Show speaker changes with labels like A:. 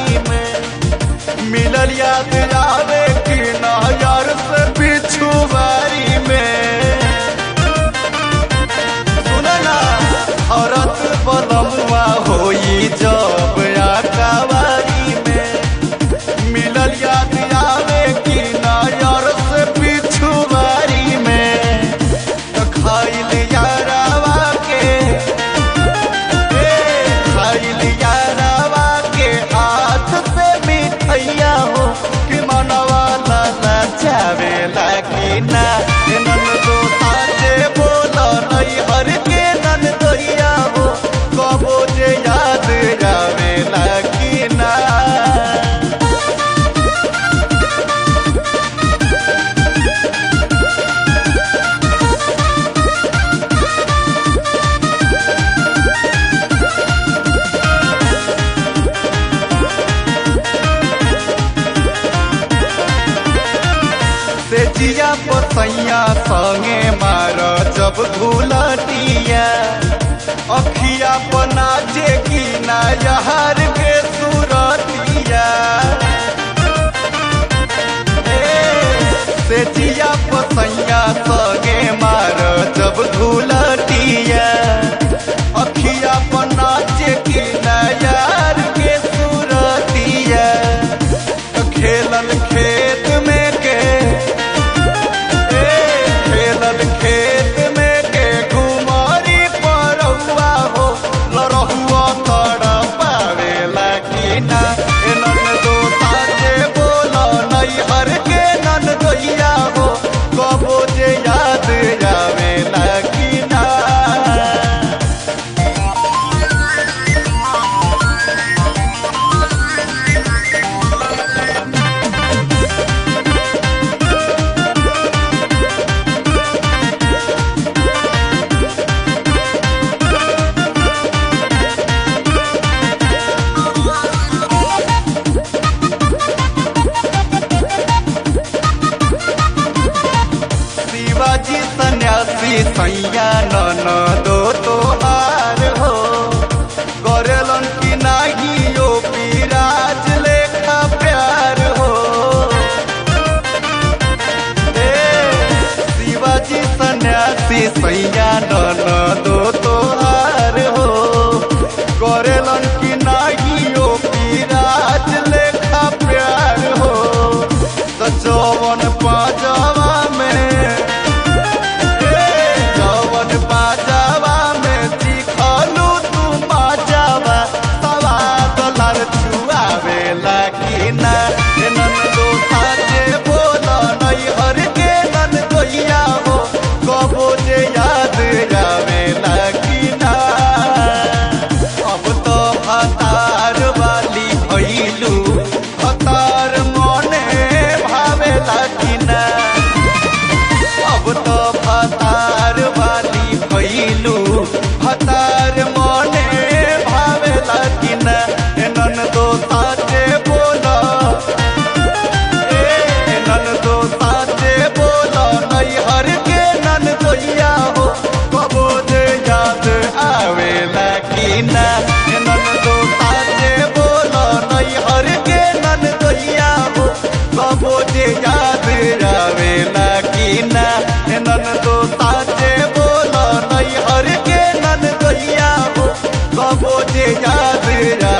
A: छुआरी में मिलल याद आवे कि ना यार से पिछुआरी में सुनना औरत बलमुआ होई जब आकावारी में मिलल याद आवे कि ना यार से पिछुआरी में तो खाइल यारावा के खाइल यारावा के हाथ से मिठैया हो कि मनवा लाला चावे लागी ना नन दो साजे बोला नहीं हर के नन दैया हो कबो जे याद जावे लागी ना से जिया पसैया संगे मार जब घुलटिया अखिया बनाचे की ना यार के सूरतिया से जिया पसैया संगे मार जब घुलटिया अखिया बनाचे की ना यार के सूरतिया खेलल खेत में के खेत में के घुमारी परौआ हो लरहुआ तड़ पावे लागी ना नन दो साजे बोला नहीं हर के नन दैया हो कबो जे याद जावे लागी ना शिवाजी सन्यासी सैया नन दो तोहार हो करेलन की नाही यो विराज लेखा प्यार हो शिवाजी सन्यासी सैया नन दो तोहार हो करेलन की नाही यो विराज लेखा प्यार हो तो जौवन पाजवा में जौवन पाजवा में सीखलू तू पाजवा सवाद लार छुआवे लागी ना नन दो साजे बोला नहीं हर के नन दैया हो कबो जे याद जावे लागी ना अब तो हतार वाली भइलू हतार मने भावे लागी ना अब तो हतार वाली भइलू हतार मने भावे लागी ना नन दो साजे बोला नन दो साजे बोला नहीं हर के नन दैया हो कबो जे याद आवे लागी ना नन दो साजे बोला नहीं हर के नन दैया हो कबो जे याद आवे लागी ना नन दो साजे बोला नहीं हर के नन दैया हो कबो जे याद